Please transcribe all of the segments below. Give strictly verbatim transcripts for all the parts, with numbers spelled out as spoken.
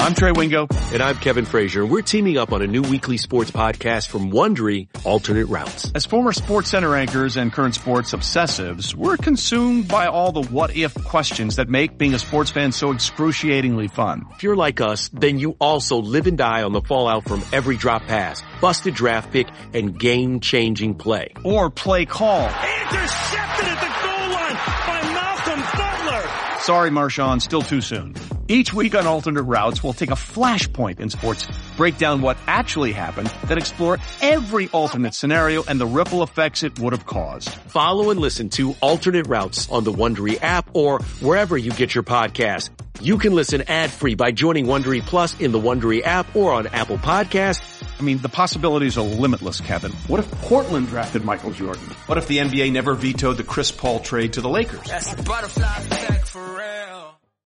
I'm Trey Wingo. And I'm Kevin Frazier. We're teaming up on a new weekly sports podcast from Wondery, Alternate Routes. As former Sports Center anchors and current sports obsessives, we're consumed by all the what-if questions that make being a sports fan so excruciatingly fun. If you're like us, then you also live and die on the fallout from every drop pass, busted draft pick, and game-changing play. Or play call. Intercepted at the goal line by Malcolm Butler. Sorry, Marshawn, still too soon. Each week on Alternate Routes, we'll take a flashpoint in sports, break down what actually happened, then explore every alternate scenario and the ripple effects it would have caused. Follow and listen to Alternate Routes on the Wondery app or wherever you get your podcasts. You can listen ad-free by joining Wondery Plus in the Wondery app or on Apple Podcasts. I mean, the possibilities are limitless, Kevin. What if Portland drafted Michael Jordan? What if the N B A never vetoed the Chris Paul trade to the Lakers? That's the butterfly effect for real.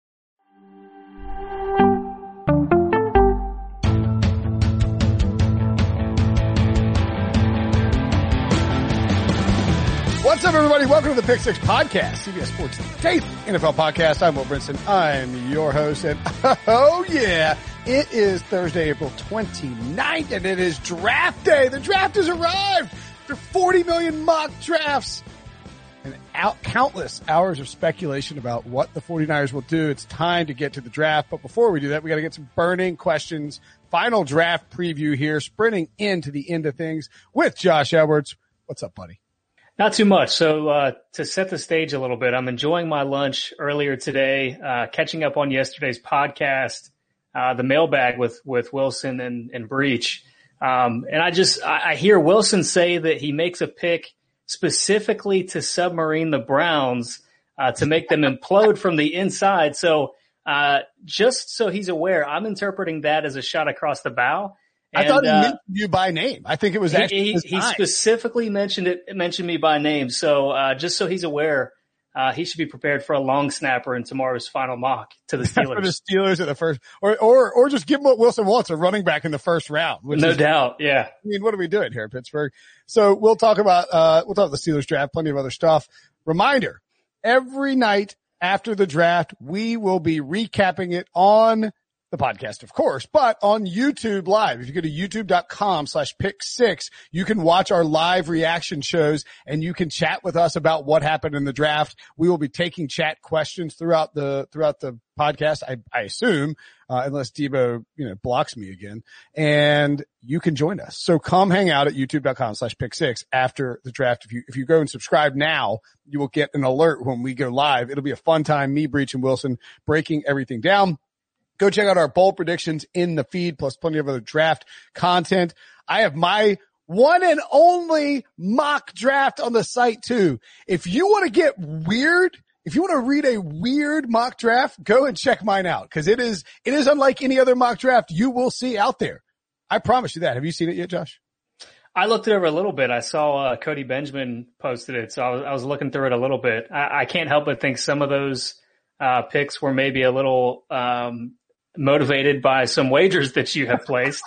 What's up, everybody? Welcome to the Pick Six Podcast, C B S Sports' eighth N F L podcast. I'm Will Brinson. I'm your host, and oh yeah, it is Thursday, April twenty-ninth, and it is draft day. The draft has arrived after forty million mock drafts and out countless hours of speculation about what the 49ers will do. It's time to get to the draft, but before we do that, we got to get some burning questions. Final draft preview here, sprinting into the end of things with Josh Edwards. What's up, buddy? Not too much. So uh to set the stage a little bit, I'm enjoying my lunch earlier today, uh catching up on yesterday's podcast, uh the mailbag with with Wilson and, and Breach. Um and I just I, I hear Wilson say that he makes a pick specifically to submarine the Browns uh to make them implode from the inside. So uh just so he's aware, I'm interpreting that as a shot across the bow. I And, thought he uh, mentioned you by name. I think it was actually he, his he, he time. specifically mentioned it, mentioned me by name. So, uh, just so he's aware, uh, he should be prepared for a long snapper in tomorrow's final mock to the Steelers. For the Steelers at the first, or, or, or just give him what Wilson wants, a running back in the first round. Which No is, doubt. Yeah. I mean, what are we doing here in Pittsburgh? So we'll talk about, uh, we'll talk about the Steelers draft, plenty of other stuff. Reminder, every night after the draft, we will be recapping it on the podcast, of course, but on YouTube Live. If you go to youtube.com slash pick six, you can watch our live reaction shows and you can chat with us about what happened in the draft. We will be taking chat questions throughout the, throughout the podcast, I, I assume, uh, unless Debo, you know, blocks me again, and you can join us. So come hang out at youtube.com slash pick six after the draft. If you, if you go and subscribe now, you will get an alert when we go live. It'll be a fun time. Me, Breach, and Wilson breaking everything down. Go check out our bold predictions in the feed, plus plenty of other draft content. I have my one and only mock draft on the site too. If you want to get weird, if you want to read a weird mock draft, go and check mine out, because it is, it is unlike any other mock draft you will see out there. I promise you that. Have you seen it yet, Josh? I looked it over a little bit. I saw uh, Cody Benjamin posted it, so I was, I was looking through it a little bit. I, I can't help but think some of those uh picks were maybe a little um motivated by some wagers that you have placed.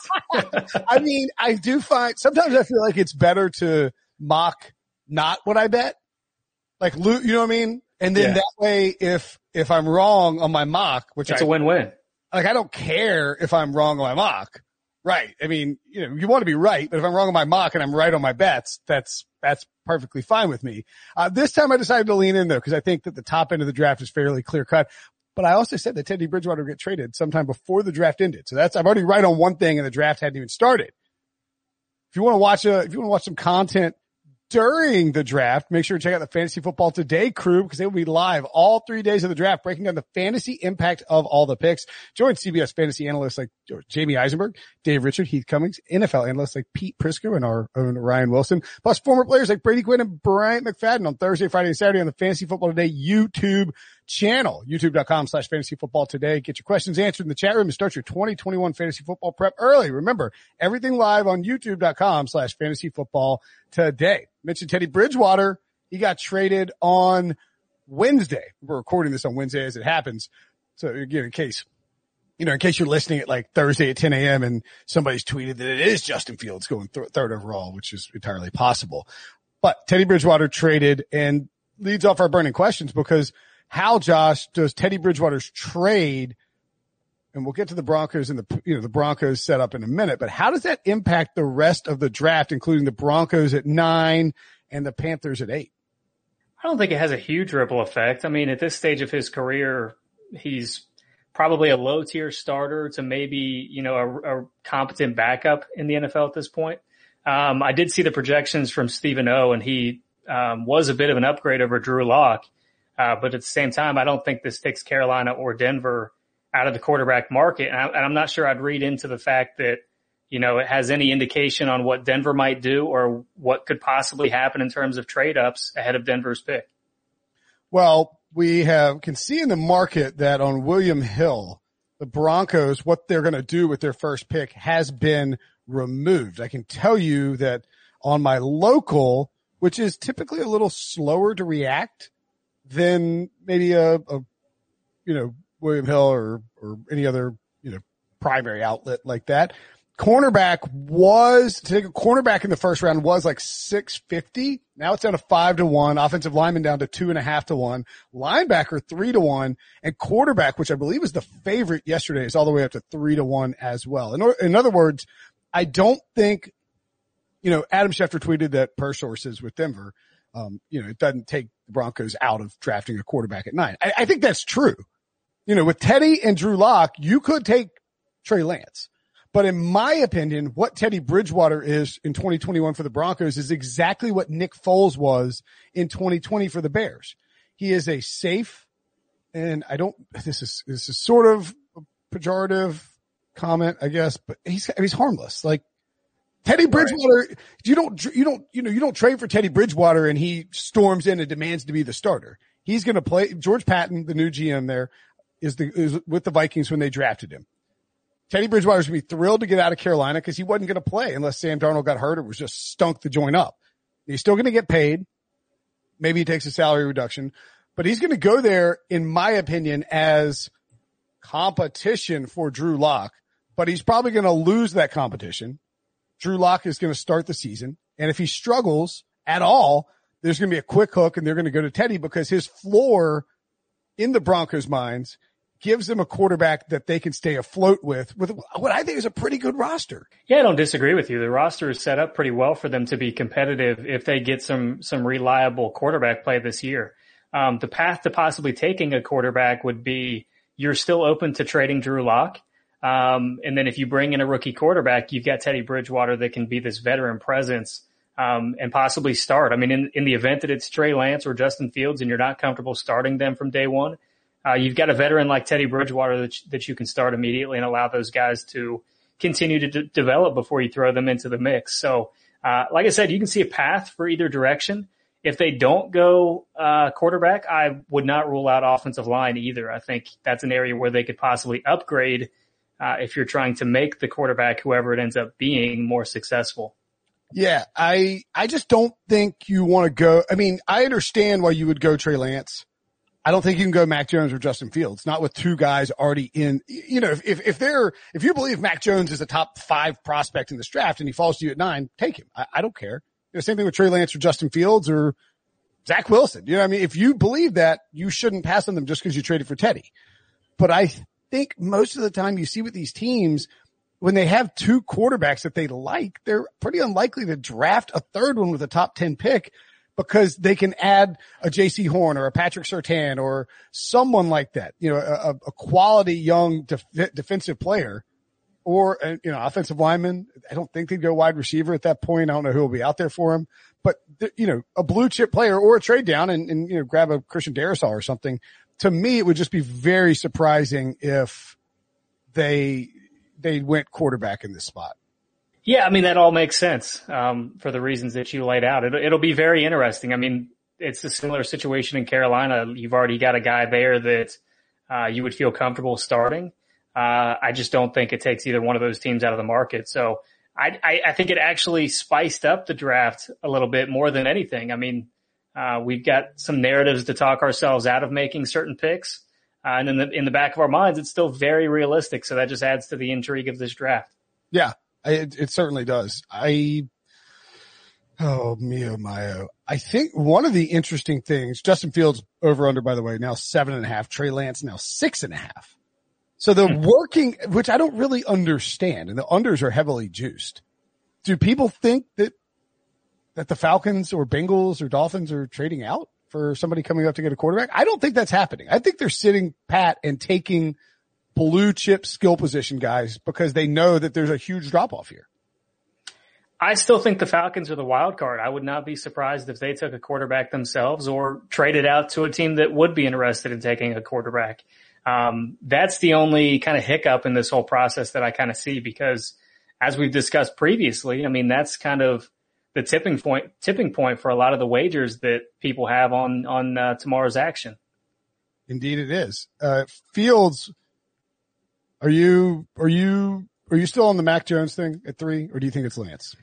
I mean, I do find sometimes I feel like it's better to mock not what I bet, like loot, you know what I mean? And then Yeah. that way, if, if I'm wrong on my mock, which It's I, a win-win. like, I don't care if I'm wrong on my mock. Right. I mean, you know, you want to be right, but if I'm wrong on my mock and I'm right on my bets, that's, that's perfectly fine with me. Uh, this time I decided to lean in though, because I think that the top end of the draft is fairly clear cut. But I also said that Teddy Bridgewater would get traded sometime before the draft ended. So that's, I'm already right on one thing and the draft hadn't even started. If you want to watch a, if you want to watch some content during the draft, make sure to check out the Fantasy Football Today crew, because they will be live all three days of the draft, breaking down the fantasy impact of all the picks. Join C B S fantasy analysts like Jamie Eisenberg, Dave Richard, Heath Cummings, N F L analysts like Pete Prisco and our own Ryan Wilson, plus former players like Brady Quinn and Bryant McFadden on Thursday, Friday, and Saturday on the Fantasy Football Today YouTube channel, youtube.com slash fantasy football today. Get your questions answered in the chat room and start your twenty twenty-one fantasy football prep early. Remember, everything live on youtube.com slash fantasy football today. Mentioned Teddy Bridgewater. He got traded on Wednesday. We're recording this on Wednesday as it happens. So again, in case, you know, in case you're listening at like Thursday at ten a.m. and somebody's tweeted that it is Justin Fields going th- third overall, which is entirely possible. But Teddy Bridgewater traded, and leads off our burning questions, because how, Josh, does Teddy Bridgewater's trade and we'll get to the Broncos and the, you know, the Broncos set up in a minute, but how does that impact the rest of the draft, including the Broncos at nine and the Panthers at eight? I don't think it has a huge ripple effect. I mean, at this stage of his career, he's probably a low tier starter to maybe, you know, a, a competent backup in the N F L at this point. Um, I did see the projections from Stephen O, and he um, was a bit of an upgrade over Drew Lock. Uh, but at the same time, I don't think this takes Carolina or Denver out of the quarterback market. And, I, and I'm not sure I'd read into the fact that, you know, it has any indication on what Denver might do or what could possibly happen in terms of trade ups ahead of Denver's pick. Well, we have can see in the market that on William Hill, the Broncos, what they're going to do with their first pick has been removed. I can tell you that on my local, which is typically a little slower to react than maybe a, a you know, William Hill or, or any other, you know, primary outlet like that. Cornerback was, to take a cornerback in the first round was like six fifty. Now it's down to five to one. Offensive lineman down to two and a half to one. Linebacker three to one. And quarterback, which I believe was the favorite yesterday, is all the way up to three to one as well. In, in other words, I don't think, you know, Adam Schefter tweeted that per sources with Denver, um, you know, it doesn't take the Broncos out of drafting a quarterback at nine. I, I think that's true. You know, with Teddy and Drew Lock, you could take Trey Lance. But in my opinion, what Teddy Bridgewater is in twenty twenty-one for the Broncos is exactly what Nick Foles was in twenty twenty for the Bears. He is a safe, and I don't, this is, this is sort of a pejorative comment, I guess, but he's, he's harmless. Like Teddy Bridgewater, right. you don't, you don't, you know, you don't trade for Teddy Bridgewater and he storms in and demands to be the starter. He's going to play. George Patton, the new G M there, is the, is with the Vikings when they drafted him. Teddy Bridgewater's going to be thrilled to get out of Carolina because he wasn't going to play unless Sam Darnold got hurt or was just stunk to join up. He's still going to get paid. Maybe he takes a salary reduction, but he's going to go there, in my opinion, as competition for Drew Lock, but he's probably going to lose that competition. Drew Lock is going to start the season. And if he struggles at all, there's going to be a quick hook and they're going to go to Teddy because his floor in the Broncos' minds gives them a quarterback that they can stay afloat with, with what I think is a pretty good roster. Yeah, I don't disagree with you. The roster is set up pretty well for them to be competitive if they get some, some reliable quarterback play this year. Um, the path to possibly taking a quarterback would be you're still open to trading Drew Lock. Um, and then if you bring in a rookie quarterback, you've got Teddy Bridgewater that can be this veteran presence, um, and possibly start. I mean, in, in the event that it's Trey Lance or Justin Fields and you're not comfortable starting them from day one, Uh, you've got a veteran like Teddy Bridgewater that, that you can start immediately and allow those guys to continue to d- develop before you throw them into the mix. So, uh, like I said, you can see a path for either direction. If they don't go, uh, quarterback, I would not rule out offensive line either. I think that's an area where they could possibly upgrade, uh, if you're trying to make the quarterback, whoever it ends up being, more successful. Yeah. I, I just don't think you want to go. I mean, I understand why you would go Trey Lance. I don't think you can go Mac Jones or Justin Fields, not with two guys already in, you know, if, if they're, if you believe Mac Jones is a top five prospect in this draft and he falls to you at nine, take him. I, I don't care. You know, same thing with Trey Lance or Justin Fields or Zach Wilson. You know what I mean? If you believe that, you shouldn't pass on them just because you traded for Teddy. But I think most of the time you see with these teams, when they have two quarterbacks that they like, they're pretty unlikely to draft a third one with a top ten pick, because they can add a J C Horn or a Patrick Surtain or someone like that, you know, a, a quality young def- defensive player or, a, you know, offensive lineman. I don't think they'd go wide receiver at that point. I don't know who will be out there for him, but th- you know, a blue chip player or a trade down and, and, you know, grab a Christian Darrisaw or something. To me, it would just be very surprising if they, they went quarterback in this spot. Yeah, I mean, that all makes sense, um, for the reasons that you laid out. It, it'll be very interesting. I mean, it's a similar situation in Carolina. You've already got a guy there that, uh, you would feel comfortable starting. Uh, I just don't think it takes either one of those teams out of the market. So I, I, I think it actually spiced up the draft a little bit more than anything. I mean, uh, we've got some narratives to talk ourselves out of making certain picks. Uh, and in the, in the back of our minds, it's still very realistic. So that just adds to the intrigue of this draft. Yeah. It, it certainly does. I, oh, mio mio. I think one of the interesting things, Justin Fields over under, by the way, now seven and a half. Trey Lance now six and a half. So the working, which I don't really understand, and the unders are heavily juiced. Do people think that that the Falcons or Bengals or Dolphins are trading out for somebody coming up to get a quarterback? I don't think that's happening. I think they're sitting pat and taking blue chip skill position guys because they know that there's a huge drop off here. I still think the Falcons are the wild card. I would not be surprised if they took a quarterback themselves or traded out to a team that would be interested in taking a quarterback. Um, that's the only kind of hiccup in this whole process that I kind of see, because as we've discussed previously, I mean, that's kind of the tipping point, tipping point for a lot of the wagers that people have on, on uh, tomorrow's action. Indeed it is. Uh, Fields, are you, are you, are you still on the Mac Jones thing at three, or do you think it's Lance?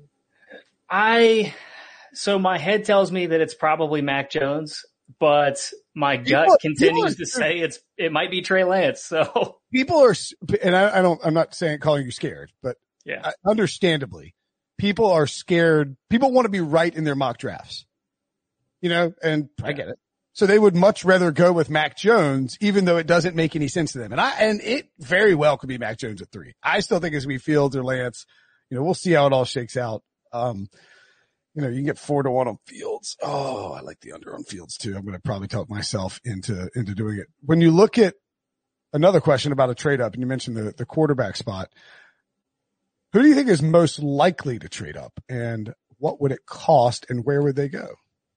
I, so my head tells me that it's probably Mac Jones, but my gut people, continues people are, to say it's, it might be Trey Lance. So people are, and I, I don't, I'm not saying calling you scared, but yeah, understandably, people are scared. People want to be right in their mock drafts, you know, and yeah. I get it. So they would much rather go with Mac Jones, even though it doesn't make any sense to them. And I, and it very well could be Mac Jones at three. I still think it's going to be Fields or Lance. You know, we'll see how it all shakes out. Um, you know, you can get four to one on Fields. Oh, I like the under on Fields too. I'm going to probably talk myself into, into doing it. When you look at another question about a trade up, and you mentioned the, the quarterback spot, who do you think is most likely to trade up, and what would it cost, and where would they go?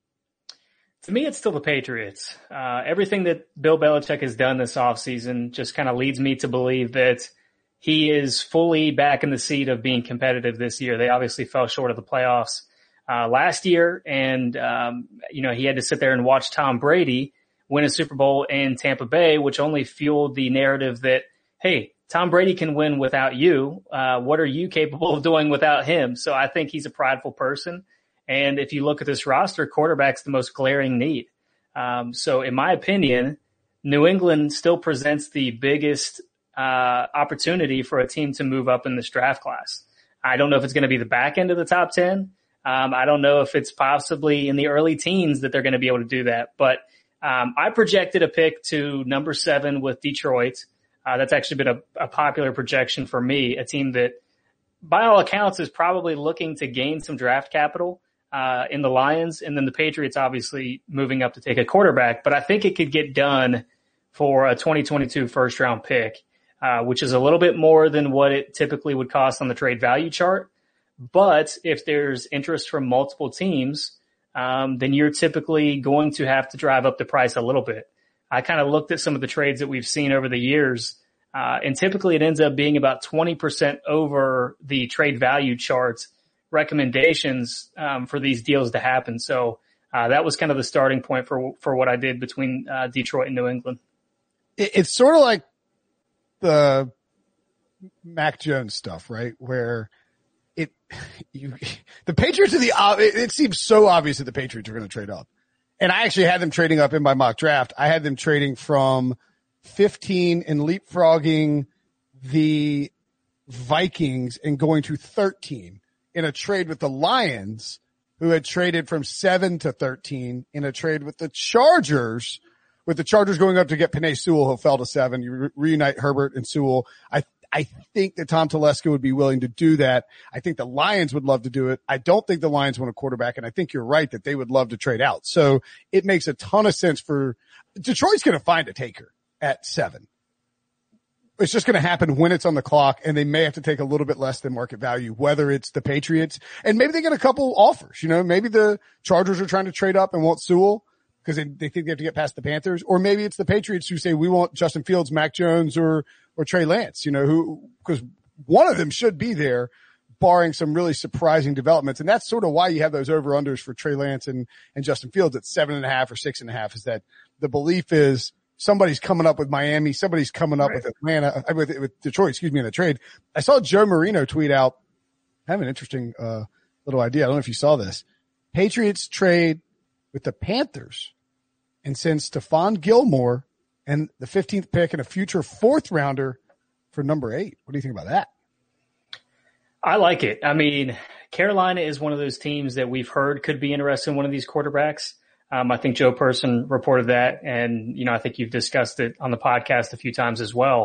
To me, it's still the Patriots. Uh, everything that Bill Belichick has done this offseason just kind of leads me to believe that he is fully back in the seat of being competitive this year. They obviously fell short of the playoffs uh, last year, and um, you know, he had to sit there and watch Tom Brady win a Super Bowl in Tampa Bay, which only fueled the narrative that, hey, Tom Brady can win without you. Uh, what are you capable of doing without him? So I think he's a prideful person. And if you look at this roster, quarterback's the most glaring need. Um, so in my opinion, New England still presents the biggest uh, opportunity for a team to move up in this draft class. I don't know if it's going to be the back end of the top ten. Um, I don't know if it's possibly in the early teens that they're going to be able to do that. But um, I projected a pick to number seven with Detroit. Uh, that's actually been a, a popular projection for me, a team that, by all accounts, is probably looking to gain some draft capital uh, in the Lions, and then the Patriots obviously moving up to take a quarterback. But I think it could get done for a twenty twenty-two first-round pick, uh, which is a little bit more than what it typically would cost on the trade value chart. But if there's interest from multiple teams, um, then you're typically going to have to drive up the price a little bit. I kind of looked at some of the trades that we've seen over the years, uh, and typically it ends up being about twenty percent over the trade value charts recommendations um, for these deals to happen. So uh, that was kind of the starting point for for what I did between uh, Detroit and New England. It's sort of like the Mac Jones stuff, right? Where it you the Patriots are the it, it seems so obvious that the Patriots are going to trade up. And I actually had them trading up in my mock draft. I had them trading from fifteen and leapfrogging the Vikings and going to thirteen in a trade with the Lions, who had traded from seven to thirteen in a trade with the Chargers, with the Chargers going up to get Penei Sewell, who fell to seven. You re- reunite Herbert and Sewell. I I think that Tom Telesco would be willing to do that. I think the Lions would love to do it. I don't think the Lions want a quarterback, and I think you're right that they would love to trade out. So it makes a ton of sense for Detroit's going to find a taker at seven. It's just going to happen when it's on the clock, and they may have to take a little bit less than market value, whether it's the Patriots, and maybe they get a couple offers. You know, maybe the Chargers are trying to trade up and want Sewell because they, they think they have to get past the Panthers, or maybe it's the Patriots who say we want Justin Fields, Mac Jones, or or Trey Lance, you know, who, because one of them should be there, barring some really surprising developments. And that's sort of why you have those over-unders for Trey Lance and, and Justin Fields at seven and a half or six and a half, is that the belief is somebody's coming up with Miami, somebody's coming up right. with Atlanta, with, with Detroit, excuse me, in the trade. I saw Joe Marino tweet out, I have an interesting, uh, little idea. I don't know if you saw this. Patriots trade with the Panthers and send Stephon Gilmore and the fifteenth pick and a future fourth rounder for number eight. What do you think about that? I like it. I mean, Carolina is one of those teams that we've heard could be interested in one of these quarterbacks. Um, I think Joe Person reported that, and, you know, I think you've discussed it on the podcast a few times as well.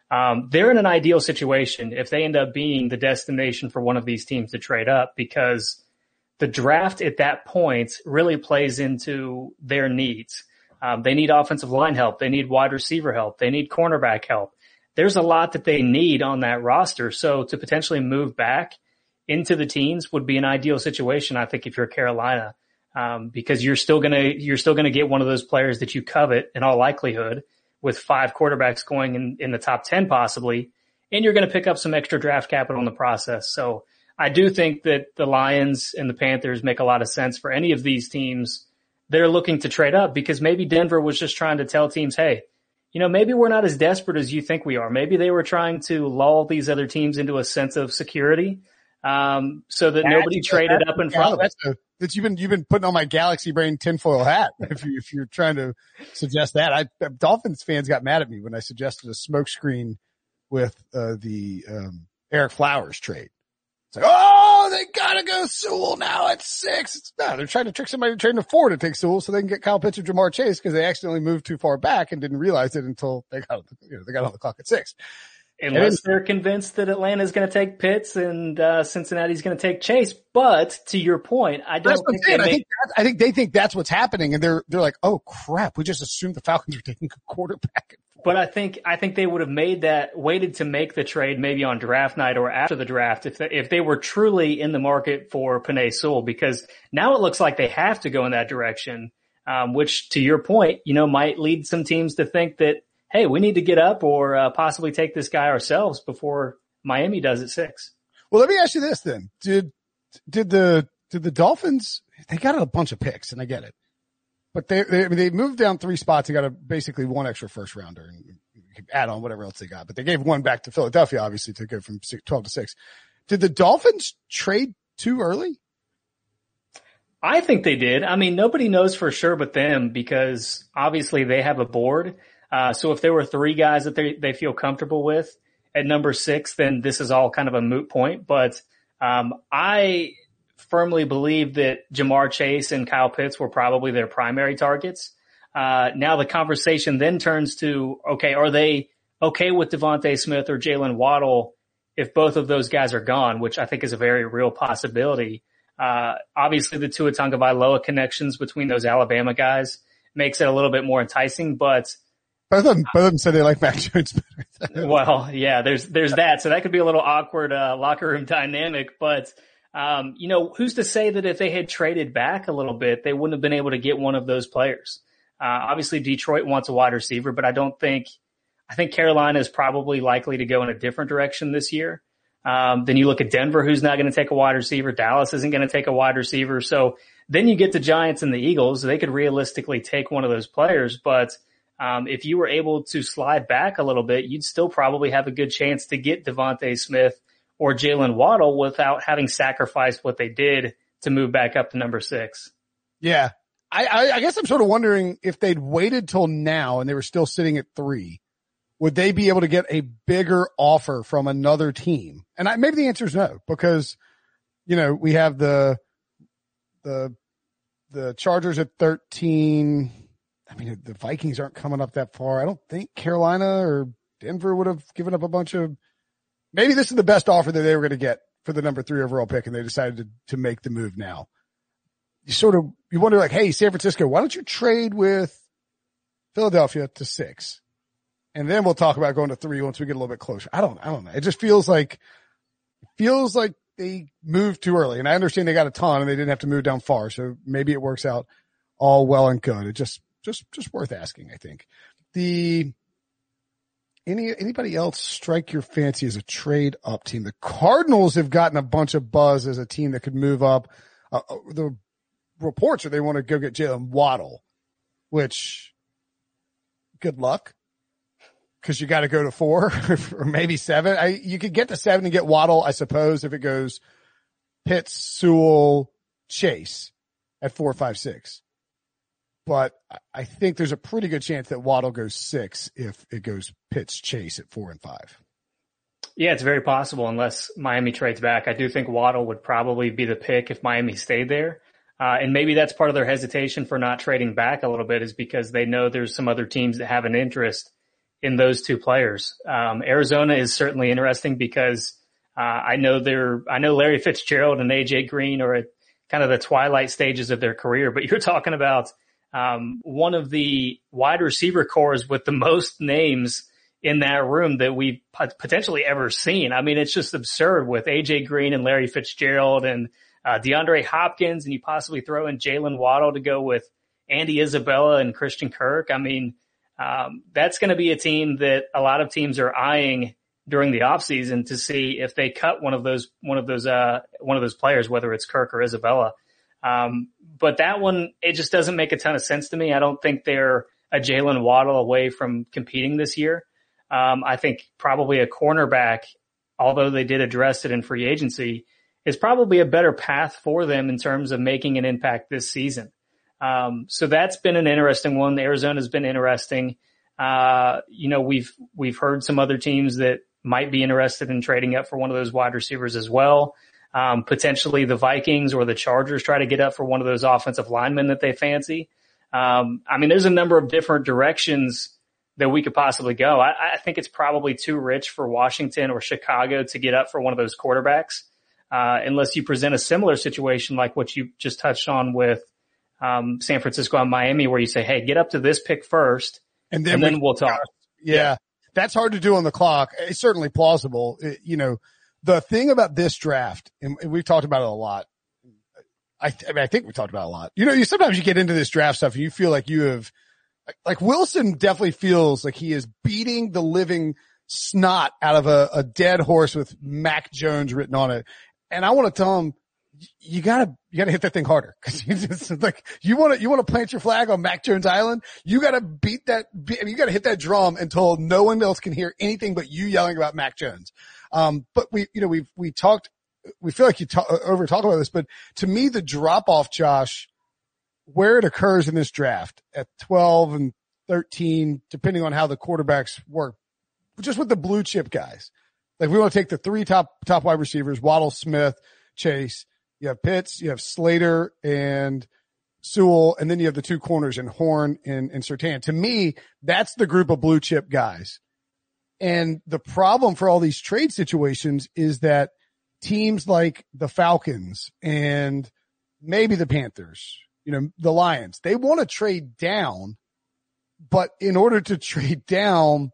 Um, they're in an ideal situation if they end up being the destination for one of these teams to trade up, because the draft at that point really plays into their needs. Um, they need offensive line help. They need wide receiver help. They need cornerback help. There's a lot that they need on that roster. So to potentially move back into the teens would be an ideal situation, I think, if you're Carolina, um, because you're still going to, you're still going to get one of those players that you covet in all likelihood, with five quarterbacks going in, in the top ten possibly, and you're going to pick up some extra draft capital in the process. So I do think that the Lions and the Panthers make a lot of sense for any of these teams that are looking to trade up, because maybe Denver was just trying to tell teams, hey, you know, maybe we're not as desperate as you think we are. Maybe they were trying to lull these other teams into a sense of security, um, so that that's, nobody traded up in front of that's them. That you've been, you've been putting on my Galaxy Brain tinfoil hat. If you, if you're trying to suggest that, I, Dolphins fans got mad at me when I suggested a smokescreen with, uh, the, um, Eric Flowers trade. It's like, oh, they gotta go Sewell now at six. It's, no, they're trying to trick somebody to trade a four to take Sewell so they can get Kyle Pitts or Jamar Chase, because they accidentally moved too far back and didn't realize it until they got, you know, they got on the clock at six. Unless they're convinced that Atlanta's going to take Pitts and uh, Cincinnati's going to take Chase. But to your point, I don't think they I, make- think I think they think that's what's happening, and they're they're like, oh crap, we just assumed the Falcons were taking a quarterback. But I think I think they would have made that, waited to make the trade maybe on draft night or after the draft if they, if they were truly in the market for Penei Sewell, because now it looks like they have to go in that direction, um, which to your point, you know, might lead some teams to think that, hey, we need to get up or uh, possibly take this guy ourselves before Miami does at six. Well, let me ask you this then. Did, did the, did the Dolphins, they got a bunch of picks, and I get it, but they, they, I mean, they moved down three spots. They got a, basically one extra first rounder and you can add on whatever else they got, but they gave one back to Philadelphia, obviously, to go from six, twelve to six. Did the Dolphins trade too early? I think they did. I mean, nobody knows for sure but them, because obviously they have a board. Uh, so if there were three guys that they, they feel comfortable with at number six, then this is all kind of a moot point. But, um, I firmly believe that Jamar Chase and Kyle Pitts were probably their primary targets. Uh, now the conversation then turns to, okay, are they okay with Devontae Smith or Jalen Waddle if both of those guys are gone, which I think is a very real possibility. Uh, obviously the Tua Tagovailoa connections between those Alabama guys makes it a little bit more enticing, but Both of them, both of them said they like Mac Jones better. Well, yeah, there's, there's that. So that could be a little awkward, uh, locker room dynamic, but, um, you know, who's to say that if they had traded back a little bit, they wouldn't have been able to get one of those players? Uh, obviously Detroit wants a wide receiver, but I don't think, I think Carolina is probably likely to go in a different direction this year. Um, then you look at Denver, who's not going to take a wide receiver. Dallas isn't going to take a wide receiver. So then you get the Giants and the Eagles. They could realistically take one of those players, but Um, if you were able to slide back a little bit, you'd still probably have a good chance to get Devontae Smith or Jalen Waddle without having sacrificed what they did to move back up to number six. Yeah. I, I, I guess I'm sort of wondering if they'd waited till now and they were still sitting at three, would they be able to get a bigger offer from another team? And I, maybe the answer is no, because, you know, we have the, the, the Chargers at thirteen. I mean, the Vikings aren't coming up that far. I don't think Carolina or Denver would have given up a bunch of, maybe this is the best offer that they were going to get for the number three overall pick, and they decided to, to make the move now. You sort of, you wonder like, hey, San Francisco, why don't you trade with Philadelphia to six? And then we'll talk about going to three once we get a little bit closer. I don't, I don't know. It just feels like, feels like they moved too early. And I understand they got a ton and they didn't have to move down far. So maybe it works out all well and good. It just, just, just worth asking, I think. The, any, anybody else strike your fancy as a trade up team? The Cardinals have gotten a bunch of buzz as a team that could move up. Uh, the reports are they want to go get Jalen Waddle, which good luck. Cause you got to go to four or maybe seven. I, you could get to seven and get Waddle, I suppose, if it goes Pitts, Sewell, Chase at four, five, six. But I think there's a pretty good chance that Waddle goes six if it goes Pitts, Chase at four and five. Yeah, it's very possible unless Miami trades back. I do think Waddle would probably be the pick if Miami stayed there. Uh, and maybe that's part of their hesitation for not trading back a little bit is because they know there's some other teams that have an interest in those two players. Um, Arizona is certainly interesting because uh, I know they're, I know Larry Fitzgerald and A J Green are at kind of the twilight stages of their career, but you're talking about um, one of the wide receiver cores with the most names in that room that we've potentially ever seen. I mean, it's just absurd with A J Green and Larry Fitzgerald and uh, DeAndre Hopkins, and you possibly throw in Jalen Waddle to go with Andy Isabella and Christian Kirk. I mean, um, that's going to be a team that a lot of teams are eyeing during the offseason to see if they cut one of those, one of those, uh, one of those players, whether it's Kirk or Isabella. Um, but that one, it just doesn't make a ton of sense to me. I don't think they're a Jalen Waddle away from competing this year. Um, I think probably a cornerback, although they did address it in free agency, is probably a better path for them in terms of making an impact this season. Um, so that's been an interesting one. Arizona's been interesting. Uh, you know, we've, we've heard some other teams that might be interested in trading up for one of those wide receivers as well. Um, potentially the Vikings or the Chargers try to get up for one of those offensive linemen that they fancy. Um, I mean, there's a number of different directions that we could possibly go. I, I think it's probably too rich for Washington or Chicago to get up for one of those quarterbacks, uh, unless you present a similar situation like what you just touched on with um, San Francisco and Miami, where you say, hey, get up to this pick first, and then, and then we, we'll talk. Yeah, yeah, that's hard to do on the clock. It's certainly plausible. It, you know, the thing about this draft, and we've talked about it a lot, I, I mean, I think we talked about it a lot. You know, you sometimes you get into this draft stuff and you feel like you have, like Wilson definitely feels like he is beating the living snot out of a, a dead horse with Mac Jones written on it. And I want to tell him, you gotta, you gotta hit that thing harder. Cause you just like, you want to, you want to plant your flag on Mac Jones Island. You gotta beat that, you gotta hit that drum until no one else can hear anything but you yelling about Mac Jones. Um, but we, you know, we've, we talked, we feel like you talk, over talk about this, but to me, the drop off, Josh, where it occurs in this draft at twelve and thirteen, depending on how the quarterbacks work, just with the blue chip guys. Like we want to take the three top, top wide receivers, Waddle, Smith, Chase. You have Pitts, you have Slater and Sewell, and then you have the two corners in Horn and, and Surtain. To me, that's the group of blue chip guys. And the problem for all these trade situations is that teams like the Falcons and maybe the Panthers, you know, the Lions, they want to trade down, but in order to trade down,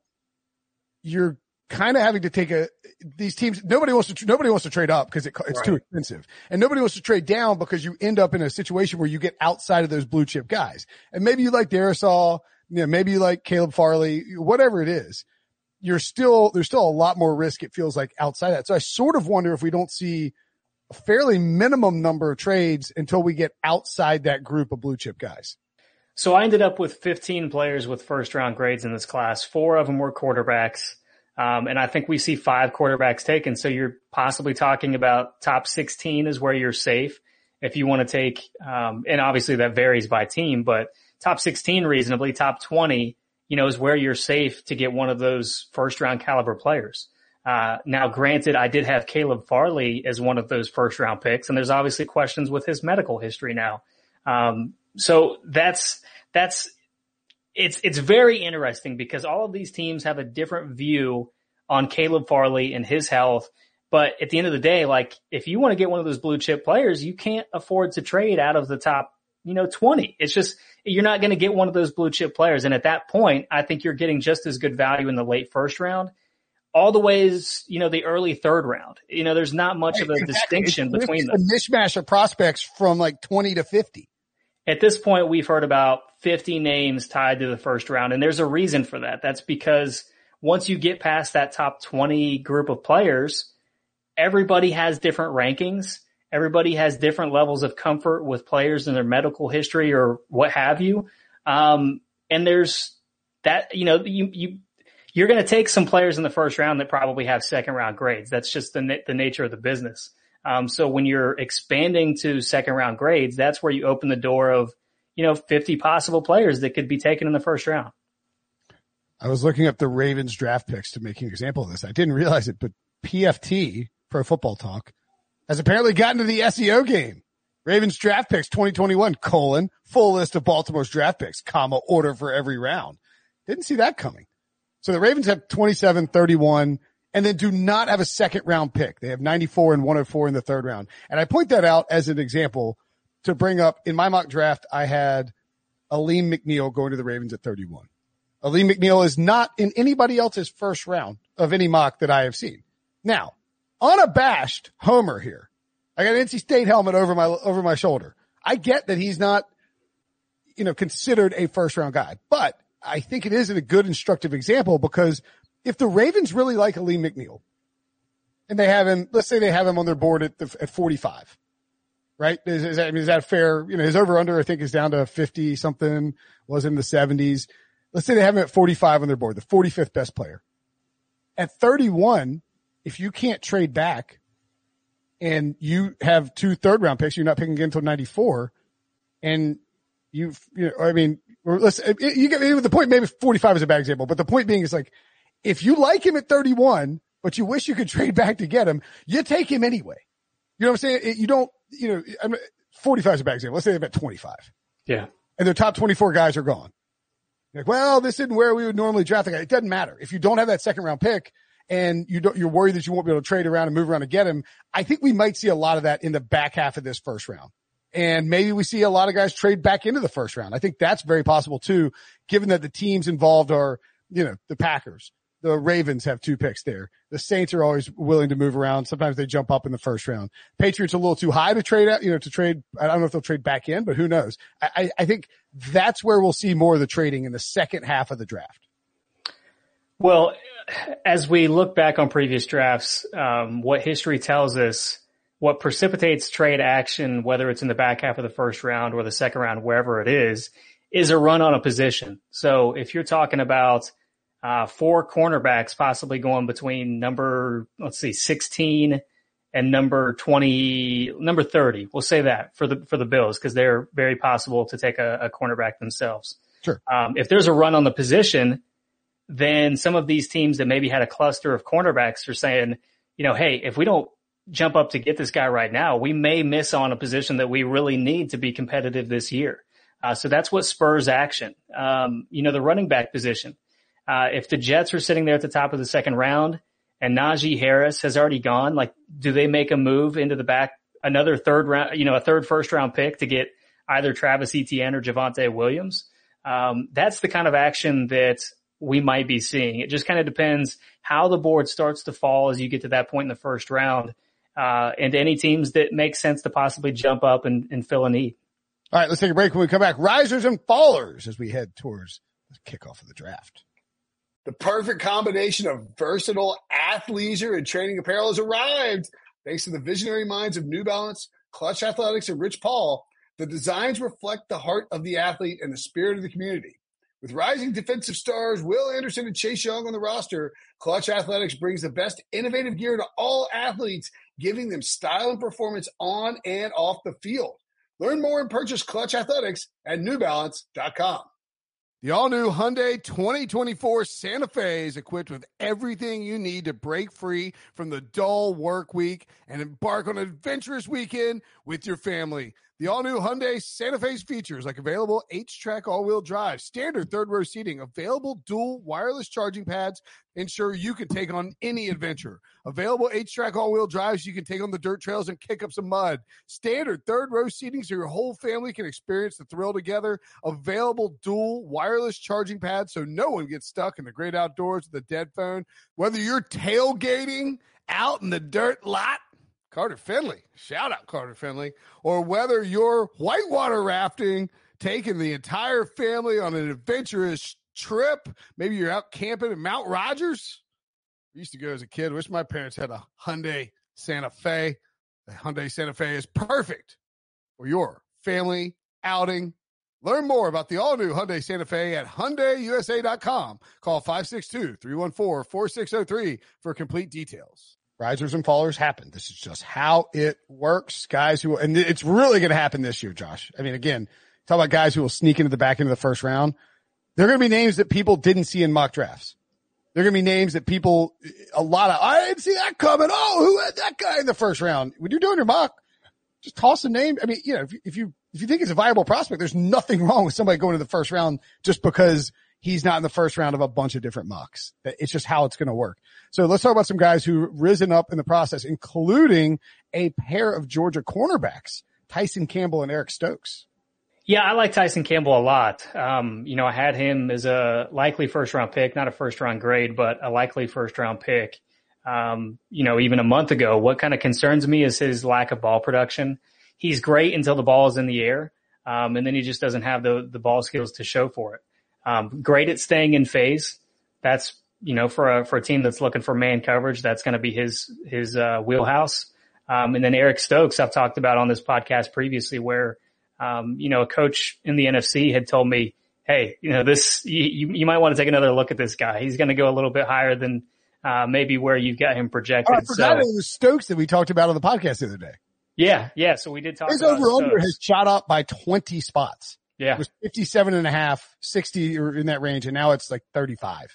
you're kind of having to take a, these teams, nobody wants to, nobody wants to trade up because it, it's right. too expensive. And nobody wants to trade down because you end up in a situation where you get outside of those blue chip guys. And maybe you like Darisaw, you know, maybe you like Caleb Farley, whatever it is. You're still, there's still a lot more risk, it feels like, outside that. So I sort of wonder if we don't see a fairly minimum number of trades until we get outside that group of blue chip guys. So I ended up with fifteen players with first round grades in this class. Four of them were quarterbacks. Um, and I think we see five quarterbacks taken. So you're possibly talking about top sixteen is where you're safe. If you want to take, um, and obviously that varies by team, but top sixteen reasonably, top twenty, you know, is where you're safe to get one of those first round caliber players. Uh, now granted, I did have Caleb Farley as one of those first round picks, and there's obviously questions with his medical history now. Um, so that's, that's, it's, it's very interesting because all of these teams have a different view on Caleb Farley and his health. But at the end of the day, like if you want to get one of those blue chip players, you can't afford to trade out of the top, you know, twenty. It's just, you're not going to get one of those blue chip players. And at that point, I think you're getting just as good value in the late first round, all the ways, you know, the early third round. You know, there's not much of a exactly. distinction it's, between it's them. A mishmash of prospects from like twenty to fifty. At this point, we've heard about fifty names tied to the first round, and there's a reason for that. That's because once you get past that top twenty group of players, everybody has different rankings. Everybody has different levels of comfort with players and their medical history or what have you. Um, and there's that, you know, you, you, you're going to take some players in the first round that probably have second round grades. That's just the na- the nature of the business. Um, so when you're expanding to second round grades, that's where you open the door of, you know, fifty possible players that could be taken in the first round. I was looking up the Ravens draft picks to make an example of this. I didn't realize it, but P F T, Pro Football Talk, has apparently gotten to the S E O game. Ravens draft picks twenty twenty-one, colon, full list of Baltimore's draft picks, comma, order for every round. Didn't see that coming. So the Ravens have twenty-seven, thirty-one, and then do not have a second round pick. They have ninety-four and one oh four in the third round. And I point that out as an example to bring up, in my mock draft, I had Aleem McNeil going to the Ravens at thirty-one. Aleem McNeil is not in anybody else's first round of any mock that I have seen. Now, unabashed homer here. I got an N C State helmet over my, over my shoulder. I get that he's not, you know, considered a first round guy, but I think it is a good instructive example because if the Ravens really like Aleem McNeil and they have him, let's say they have him on their board at the, at forty-five, right? Is, is that, I mean, is that fair? You know, his over under, I think, is down to fifty something, was in the seventies. Let's say they have him at forty-five on their board, the forty-fifth best player. At thirty-one, if you can't trade back and you have two third round picks, you're not picking again until ninety-four, and you, you know, I mean, or let's, you get the point. Maybe forty-five is a bad example, but the point being is like, if you like him at thirty-one, but you wish you could trade back to get him, you take him anyway. You know what I'm saying? You don't, you know, I mean, forty-five is a bad example. Let's say they're at twenty-five. Yeah. And their top twenty-four guys are gone. Like, well, this isn't where we would normally draft a guy. It doesn't matter. If you don't have that second round pick and you don't, you're worried that you won't be able to trade around and move around to get him, I think we might see a lot of that in the back half of this first round. And maybe we see a lot of guys trade back into the first round. I think that's very possible too, given that the teams involved are, you know, the Packers. The Ravens have two picks there. The Saints are always willing to move around. Sometimes they jump up in the first round. Patriots a little too high to trade out, you know, to trade. I don't know if they'll trade back in, but who knows? I, I, I think that's where we'll see more of the trading in the second half of the draft. Well, as we look back on previous drafts, um, what history tells us, what precipitates trade action, whether it's in the back half of the first round or the second round, wherever it is, is a run on a position. So if you're talking about Uh, four cornerbacks possibly going between number, let's see, sixteen and number twenty, number thirty. We'll say that for the, for the Bills, because they're very possible to take a, a cornerback themselves. Sure. Um, if there's a run on the position, then some of these teams that maybe had a cluster of cornerbacks are saying, you know, hey, if we don't jump up to get this guy right now, we may miss on a position that we really need to be competitive this year. Uh, so that's what spurs action. Um, you know, the running back position. Uh, if the Jets are sitting there at the top of the second round and Najee Harris has already gone, like, do they make a move into the back, another third round, you know, a third first round pick to get either Travis Etienne or Javonte Williams? Um, that's the kind of action that we might be seeing. It just kind of depends how the board starts to fall as you get to that point in the first round, uh, and any teams that make sense to possibly jump up and, and fill a need. All right, let's take a break. When we come back, risers and fallers as we head towards the kickoff of the draft. The perfect combination of versatile athleisure and training apparel has arrived. Thanks to the visionary minds of New Balance, Clutch Athletics, and Rich Paul, the designs reflect the heart of the athlete and the spirit of the community. With rising defensive stars Will Anderson and Chase Young on the roster, Clutch Athletics brings the best innovative gear to all athletes, giving them style and performance on and off the field. Learn more and purchase Clutch Athletics at new balance dot com. The all-new Hyundai twenty twenty-four Santa Fe is equipped with everything you need to break free from the dull work week and embark on an adventurous weekend with your family. The all-new Hyundai Santa Fe's features like available H-Track all-wheel drive, standard third-row seating, available dual wireless charging pads, ensure you can take on any adventure. Available H-Track all-wheel drives you can take on the dirt trails and kick up some mud. Standard third-row seating so your whole family can experience the thrill together. Available dual wireless charging pads so no one gets stuck in the great outdoors with a dead phone. Whether you're tailgating out in the dirt lot, Carter Finley, shout out Carter Finley, or whether you're whitewater rafting, taking the entire family on an adventurous trip, maybe you're out camping in Mount Rogers. I used to go as a kid. Wish my parents had a Hyundai Santa Fe. The Hyundai Santa Fe is perfect for your family outing. Learn more about the all-new Hyundai Santa Fe at Hyundai U S A dot com. Call five six two, three one four, four six zero three for complete details. Risers and fallers happen. This is just how it works. Guys who, and it's really going to happen this year, Josh. I mean, again, talk about guys who will sneak into the back end of the first round. They're going to be names that people didn't see in mock drafts. They're going to be names that people, a lot of, I didn't see that coming. Oh, who had that guy in the first round? When you're doing your mock, just toss a name. I mean, you know, if you, if you, if you think it's a viable prospect, there's nothing wrong with somebody going to the first round just because he's not in the first round of a bunch of different mocks. It's just how it's going to work. So let's talk about some guys who risen up in the process, including a pair of Georgia cornerbacks, Tyson Campbell and Eric Stokes. Yeah, I like Tyson Campbell a lot. Um, you know, I had him as a likely first round pick, not a first round grade, but a likely first round pick. Um, you know, even a month ago. What kind of concerns me is his lack of ball production. He's great until the ball is in the air. Um, and then he just doesn't have the, the ball skills to show for it. Um, great at staying in phase. That's, you know, for a, for a team that's looking for man coverage, that's going to be his, his, uh, wheelhouse. Um, and then Eric Stokes, I've talked about on this podcast previously where, um, you know, a coach in the N F C had told me, hey, you know, this, you, you might want to take another look at this guy. He's going to go a little bit higher than, uh, maybe where you've got him projected. Oh, I forgot so, it was Stokes that we talked about on the podcast the other day. Yeah. Yeah. So we did talk his about over under Stokes. has shot up by twenty spots. Yeah. It was fifty-seven and a half, sixty or in that range. And now it's like thirty-five.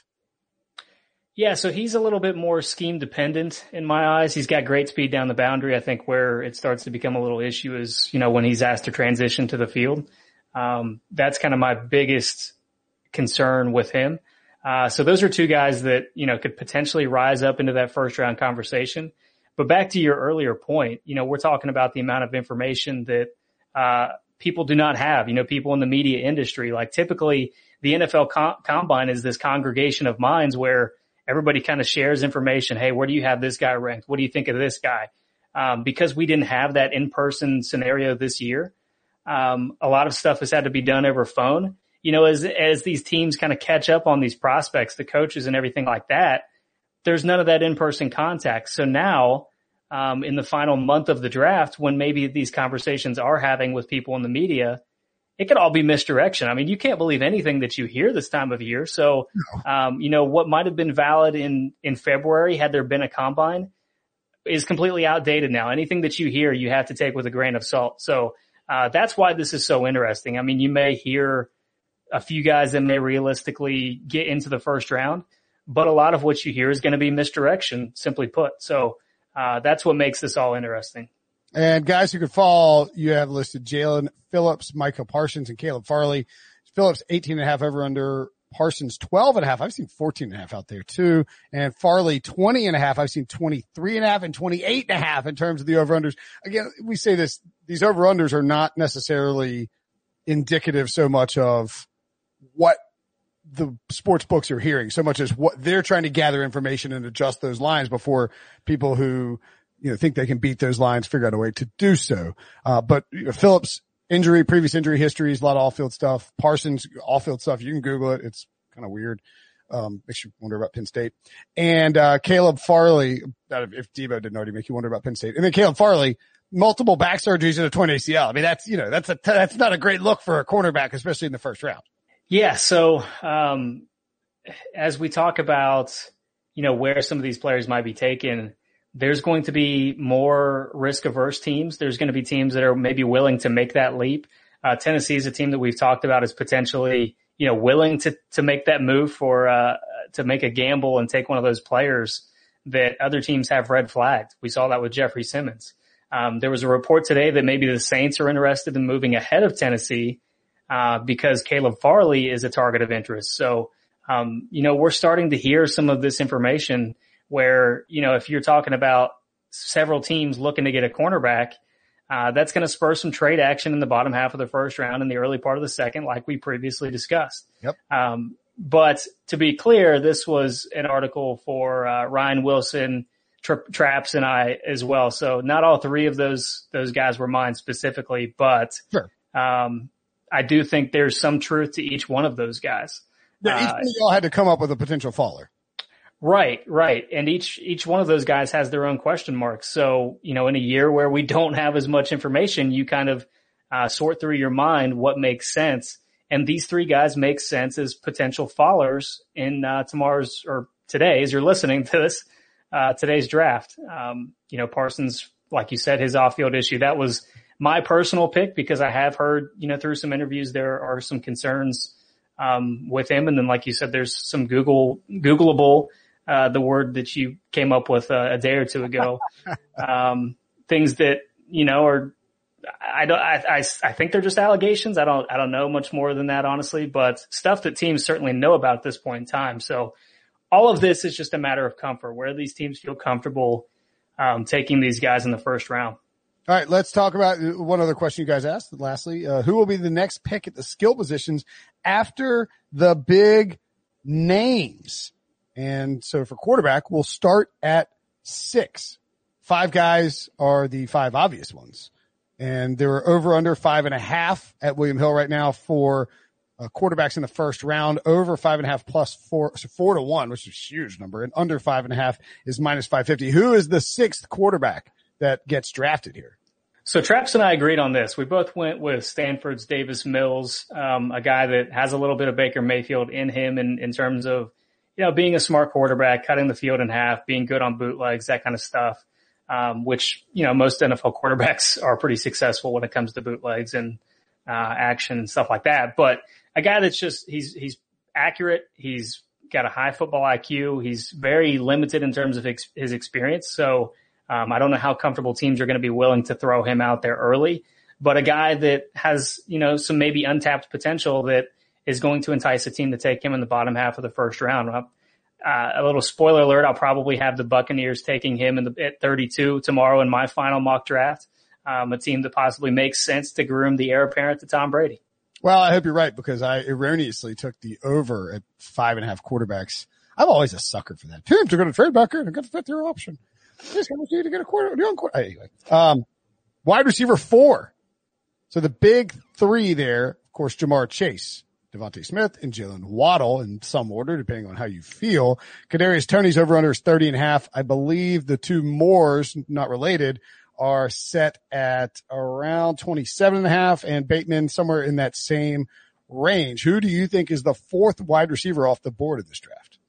Yeah. So he's a little bit more scheme dependent in my eyes. He's got great speed down the boundary. I think where it starts to become a little issue is, you know, when he's asked to transition to the field. Um, that's kind of my biggest concern with him. Uh, so those are two guys that, you know, could potentially rise up into that first round conversation. But back to your earlier point, you know, we're talking about the amount of information that, uh, people do not have, you know, people in the media industry. Like typically the N F L com- combine is this congregation of minds where everybody kind of shares information. Hey, where do you have this guy ranked? What do you think of this guy? Um, because we didn't have that in-person scenario this year. Um, a lot of stuff has had to be done over phone. You know, as, as these teams kind of catch up on these prospects, the coaches and everything like that, there's none of that in-person contact. So now, um, in the final month of the draft, when maybe these conversations are having with people in the media, it could all be misdirection. I mean, you can't believe anything that you hear this time of year. So, um, you know, what might have been valid in, in February had there been a combine is completely outdated now. Anything that you hear, you have to take with a grain of salt. So, uh, that's why this is so interesting. I mean, you may hear a few guys that may realistically get into the first round, but a lot of what you hear is going to be misdirection, simply put. So, uh, that's what makes this all interesting. And guys who could fall, you have listed Jalen Phillips, Micah Parsons, and Caleb Farley. Phillips, eighteen and a half over under. Parsons, twelve and a half. I've seen fourteen and a half out there too. And Farley, twenty and a half. I've seen twenty-three and a half and twenty-eight and a half in terms of the over-unders. Again, we say this, these over-unders are not necessarily indicative so much of what the sports books are hearing, so much as what they're trying to gather information and adjust those lines before people who, you know, think they can beat those lines figure out a way to do so. Uh, but you know, Phillips injury, previous injury histories, a lot of off-field stuff. Parsons, off-field stuff. You can Google it. It's kind of weird. Um, makes you wonder about Penn State. And, uh, Caleb Farley, if Debo didn't already make you wonder about Penn State. And then Caleb Farley, multiple back surgeries and a torn A C L. I mean, that's, you know, that's a, that's not a great look for a cornerback, especially in the first round. Yeah. So, um, as we talk about, you know, where some of these players might be taken, there's going to be more risk averse teams. There's going to be teams that are maybe willing to make that leap. Uh, Tennessee is a team that we've talked about as potentially, you know, willing to, to make that move for, uh, to make a gamble and take one of those players that other teams have red flagged. We saw that with Jeffrey Simmons. Um, there was a report today that maybe the Saints are interested in moving ahead of Tennessee, uh, because Caleb Farley is a target of interest. So, um, you know, we're starting to hear some of this information where, you know, if you're talking about several teams looking to get a cornerback, uh, that's going to spur some trade action in the bottom half of the first round and the early part of the second, like we previously discussed. Yep. Um, but to be clear, this was an article for, uh, Ryan Wilson, Tra- Traps and I as well. So not all three of those, those guys were mine specifically, but, Sure. um, I do think there's some truth to each one of those guys. Yeah, each Uh, one of y'all had to come up with a potential faller. Right, right. And each, each one of those guys has their own question marks. So, you know, in a year where we don't have as much information, you kind of, uh, sort through your mind what makes sense. And these three guys make sense as potential fallers in, uh, tomorrow's or today, as you're listening to this, uh, today's draft. Um, you know, Parsons, like you said, his off-field issue, that was my personal pick because I have heard, you know, through some interviews, there are some concerns, um, with him. And then, like you said, there's some Google, Googleable, Uh, the word that you came up with uh, a day or two ago, um, things that, you know, are I don't, I, I, I think they're just allegations. I don't, I don't know much more than that, honestly, but stuff that teams certainly know about at this point in time. So all of this is just a matter of comfort, where these teams feel comfortable, um, taking these guys in the first round. All right, let's talk about one other question you guys asked. Lastly, uh, who will be the next pick at the skill positions after the big names? And so for quarterback, we'll start at six. Five guys are the five obvious ones. And there are over under five and a half at William Hill right now for uh, quarterbacks in the first round. Over five and a half plus four, so four to one, which is a huge number. And under five and a half is minus five fifty. Who is the sixth quarterback that gets drafted here? So Traps and I agreed on this. We both went with Stanford's Davis Mills, um, a guy that has a little bit of Baker Mayfield in him in, in terms of, you know, being a smart quarterback, cutting the field in half, being good on bootlegs, that kind of stuff, um, which, you know, most N F L quarterbacks are pretty successful when it comes to bootlegs and uh, action and stuff like that. But a guy that's just, he's, he's accurate. He's got a high football I Q. He's very limited in terms of ex- his experience. So, Um, I don't know how comfortable teams are going to be willing to throw him out there early, but a guy that has, you know, some maybe untapped potential that is going to entice a team to take him in the bottom half of the first round. Uh, a little spoiler alert, I'll probably have the Buccaneers taking him in the, at thirty-two tomorrow in my final mock draft, um, a team that possibly makes sense to groom the heir apparent to Tom Brady. Well, I hope you're right, because I erroneously took the over at five and a half quarterbacks. I'm always a sucker for that. Teams are going to trade back here and get the fifth year option. Just going to get a quarter, quarter. Anyway, um, wide receiver four. So the big three there, of course, Jamar Chase, Devontae Smith, and Jalen Waddle in some order, depending on how you feel. Kadarius Toney's over under is thirty and a half. I believe the two Moores, not related, are set at around twenty-seven and a half, and Bateman somewhere in that same range. Who do you think is the fourth wide receiver off the board of this draft?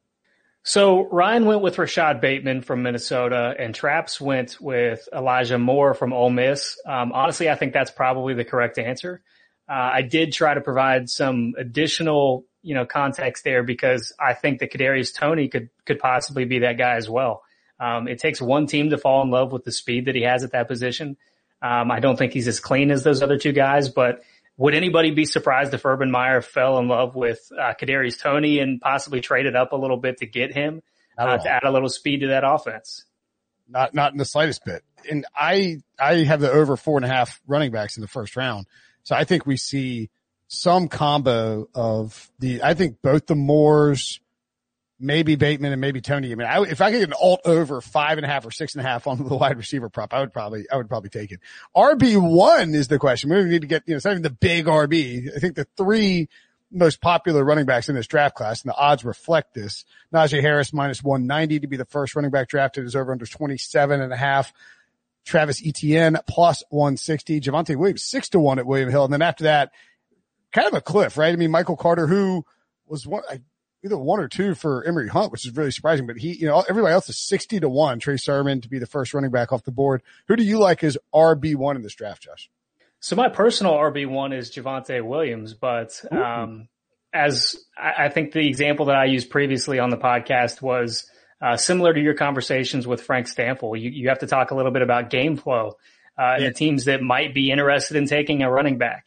So Ryan went with Rashad Bateman from Minnesota, and Traps went with Elijah Moore from Ole Miss. Um, honestly, I think that's probably the correct answer. Uh, I did try to provide some additional, you know, context there, because I think that Kadarius Toney could, could possibly be that guy as well. Um, it takes one team to fall in love with the speed that he has at that position. Um, I don't think he's as clean as those other two guys, but would anybody be surprised if Urban Meyer fell in love with uh, Kadarius Toney and possibly traded up a little bit to get him uh, to add a little speed to that offense? Not, not in the slightest bit. And I, I have the over four and a half running backs in the first round. So I think we see some combo of the, I think both the Moores, maybe Bateman and maybe Toney. I mean, I, if I could get an alt over five and a half or six and a half on the wide receiver prop, I would probably, I would probably take it. R B one is the question. We need to get, you know, it's not even the big R B. I think the three most popular running backs in this draft class, and the odds reflect this. Najee Harris minus one ninety to be the first running back drafted is over under twenty-seven and a half. Travis Etienne plus one sixty. Javonte Williams six to one at William Hill. And then after that, kind of a cliff, right? I mean, Michael Carter, who was one, I, either one or two for Emory Hunt, which is really surprising, but he, you know, everybody else is sixty to one. Trey Sermon to be the first running back off the board. Who do you like as R B one in this draft, Josh? So my personal R B one is Javonte Williams, but, um, as I, I think the example that I used previously on the podcast was, uh, similar to your conversations with Frank Stanfield. You, you have to talk a little bit about game flow, uh, and yeah. the teams that might be interested in taking a running back.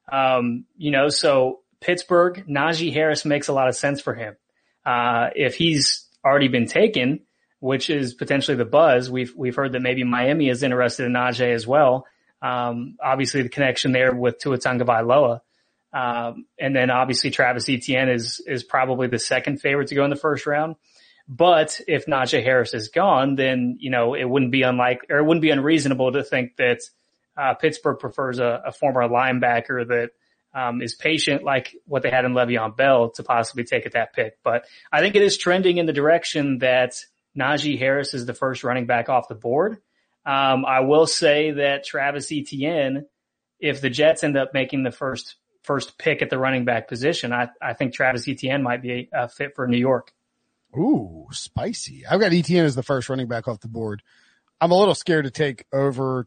Um, you know, so Pittsburgh, Najee Harris makes a lot of sense for him. Uh, if he's already been taken, which is potentially the buzz, we've, we've heard that maybe Miami is interested in Najee as well. Um, obviously the connection there with Tua Tagovailoa. Um, and then obviously Travis Etienne is, is probably the second favorite to go in the first round. But if Najee Harris is gone, then, you know, it wouldn't be unlike, or it wouldn't be unreasonable to think that, uh, Pittsburgh prefers a, a former linebacker that, um, is patient like what they had in Le'Veon Bell to possibly take at that pick. But I think it is trending in the direction that Najee Harris is the first running back off the board. Um, I will say that Travis Etienne, if the Jets end up making the first, first pick at the running back position, I, I think Travis Etienne might be a, a fit for New York. Ooh, spicy. I've got Etienne as the first running back off the board. I'm a little scared to take over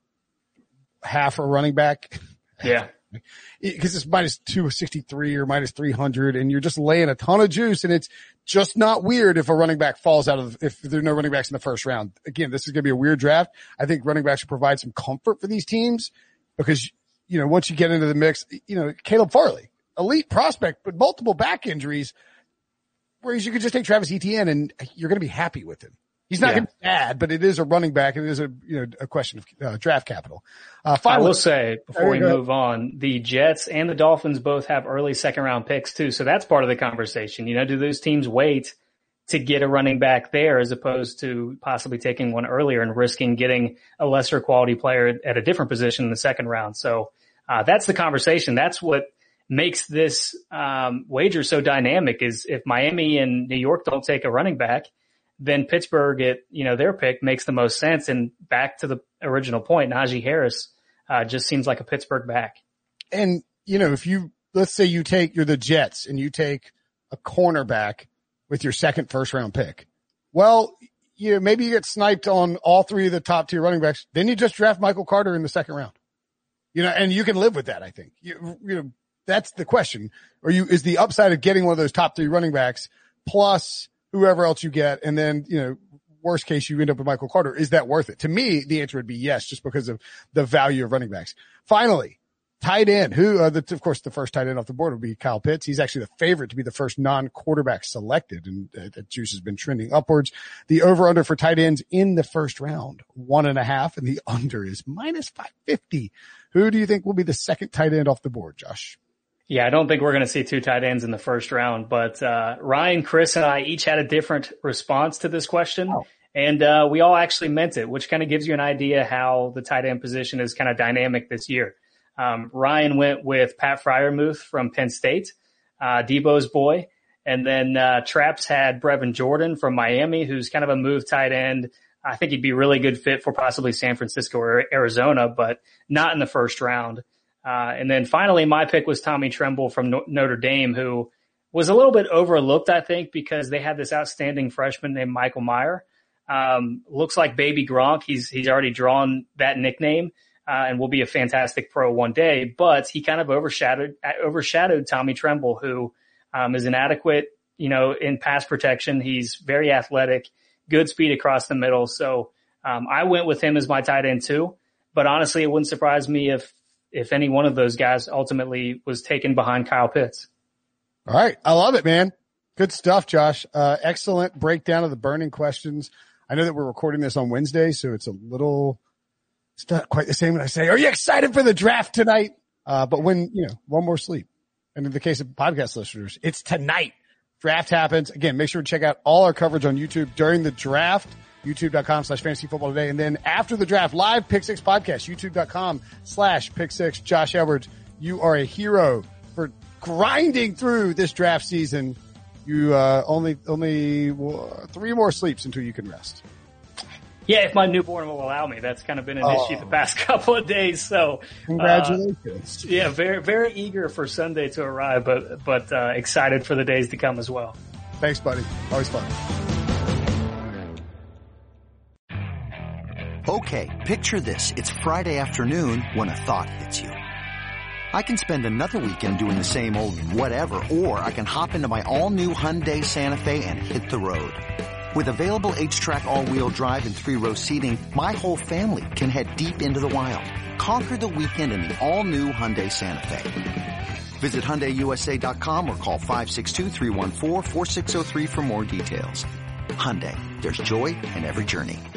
half a running back. Yeah. Because it's minus two sixty-three or minus three hundred, and you're just laying a ton of juice, and it's just not weird if a running back falls out of, if there are no running backs in the first round. Again, this is going to be a weird draft. I think running backs should provide some comfort for these teams. because, you know, once you get into the mix, you know, Caleb Farley, elite prospect, but multiple back injuries, whereas you could just take Travis Etienne and you're going to be happy with him. He's not yeah. going to be bad, but it is a running back. And it is a, you know, a question of uh, draft capital. Uh, finally, I will say before we move on, the Jets and the Dolphins both have early second round picks too. So that's part of the conversation. You know, do those teams wait to get a running back there as opposed to possibly taking one earlier and risking getting a lesser quality player at a different position in the second round? So, uh, that's the conversation. That's what makes this, um, wager so dynamic is if Miami and New York don't take a running back, then Pittsburgh at, you know, their pick makes the most sense. And back to the original point, Najee Harris, uh, just seems like a Pittsburgh back. And, you know, if you, let's say you take, you're the Jets and you take a cornerback with your second first round pick. Well, you know, maybe you get sniped on all three of the top tier running backs. Then you just draft Michael Carter in the second round, you know, and you can live with that. I think you, you know, that's the question. Or you, is the upside of getting one of those top three running backs plus whoever else you get, and then, you know, worst case, you end up with Michael Carter. Is that worth it? To me, the answer would be yes, just because of the value of running backs. Finally, tight end, who, uh, the, of course, the first tight end off the board would be Kyle Pitts. He's actually the favorite to be the first non-quarterback selected, and uh, that juice has been trending upwards. The over-under for tight ends in the first round, one and a half, and the under is minus five fifty. Who do you think will be the second tight end off the board, Josh? Yeah, I don't think we're going to see two tight ends in the first round, but uh Ryan, Chris, and I each had a different response to this question, oh. and uh we all actually meant it, which kind of gives you an idea how the tight end position is kind of dynamic this year. Um Ryan went with Pat Freiermuth from Penn State, uh Debo's boy, and then uh Traps had Brevin Jordan from Miami, who's kind of a move tight end. I think he'd be a really good fit for possibly San Francisco or Arizona, but not in the first round. Uh, and then finally, my pick was Tommy Tremble from no- Notre Dame, who was a little bit overlooked, I think, because they had this outstanding freshman named Michael Mayer. Um, looks like Baby Gronk. He's, he's already drawn that nickname, uh, and will be a fantastic pro one day, but he kind of overshadowed, overshadowed Tommy Tremble, who, um, is inadequate, you know, in pass protection. He's very athletic, good speed across the middle. So, um, I went with him as my tight end too, but honestly, it wouldn't surprise me if, if any one of those guys ultimately was taken behind Kyle Pitts. All right. I love it, man. Good stuff, Josh. Uh, excellent breakdown of the burning questions. I know that we're recording this on Wednesday, so it's a little, it's not quite the same when I say, are you excited for the draft tonight? Uh, but when, you know, one more sleep. And in the case of podcast listeners, it's tonight. Draft happens. Again, make sure to check out all our coverage on YouTube during the draft. YouTube.com slash fantasy football today. And then after the draft, live Pick Six podcast, YouTube.com slash Pick Six. Josh Edwards, you are a hero for grinding through this draft season. You, uh, only, only uh, three more sleeps until you can rest. Yeah, if my newborn will allow me. That's kind of been an oh. issue the past couple of days. So congratulations. Uh, yeah, very, very eager for Sunday to arrive, but, but, uh, excited for the days to come as well. Thanks, buddy. Always fun. Okay, picture this. It's Friday afternoon when a thought hits you. I can spend another weekend doing the same old whatever, or I can hop into my all-new Hyundai Santa Fe and hit the road. With available H-Track all-wheel drive and three-row seating, my whole family can head deep into the wild. Conquer the weekend in the all-new Hyundai Santa Fe. Visit Hyundai U S A dot com or call five six two, three one four, four six zero three for more details. Hyundai, there's joy in every journey.